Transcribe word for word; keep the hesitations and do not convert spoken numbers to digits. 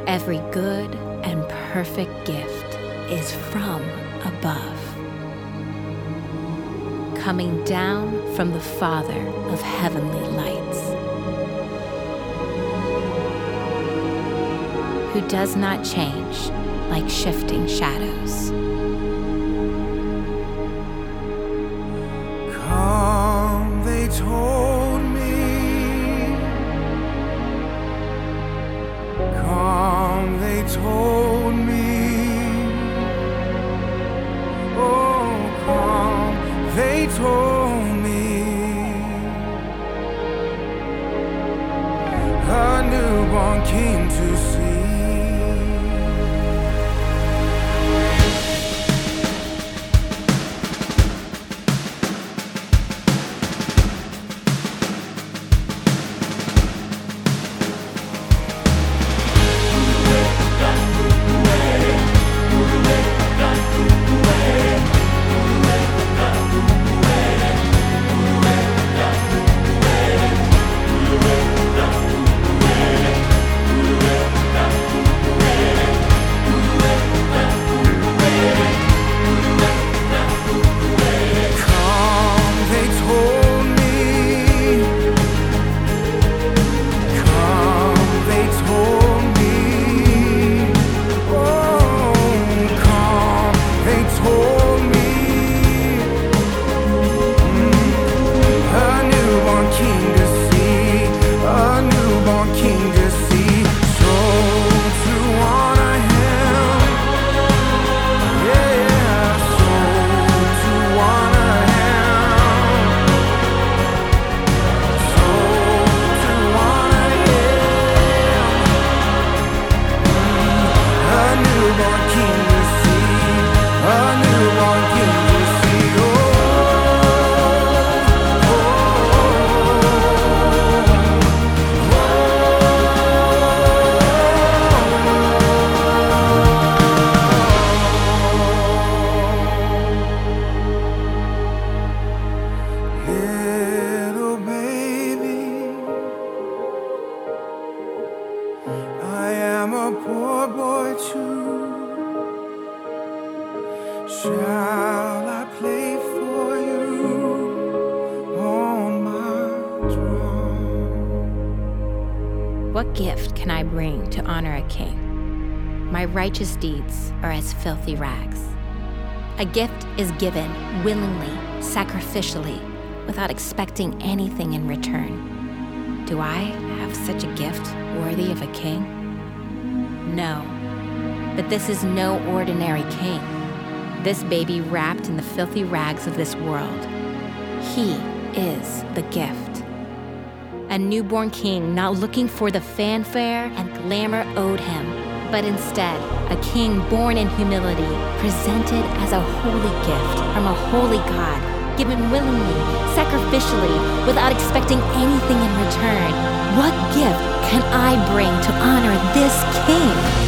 Every good and perfect gift is from above, coming down from the Father of heavenly lights, who does not change like shifting shadows. Come, they told me. Come, they told me. Oh, come, they told me. A newborn king to see. I'm a poor boy too. Shall I play for you on my drum? What gift can I bring to honor a king? My righteous deeds are as filthy rags. A gift is given willingly, sacrificially, without expecting anything in return. Do I have such a gift worthy of a king? No, but this is no ordinary king. This baby wrapped in the filthy rags of this world. He is the gift. A newborn king not looking for the fanfare and glamour owed him, but instead a king born in humility, presented as a holy gift from a holy God, given willingly, sacrificially, without expecting anything in return. What gift can I bring to honor this king?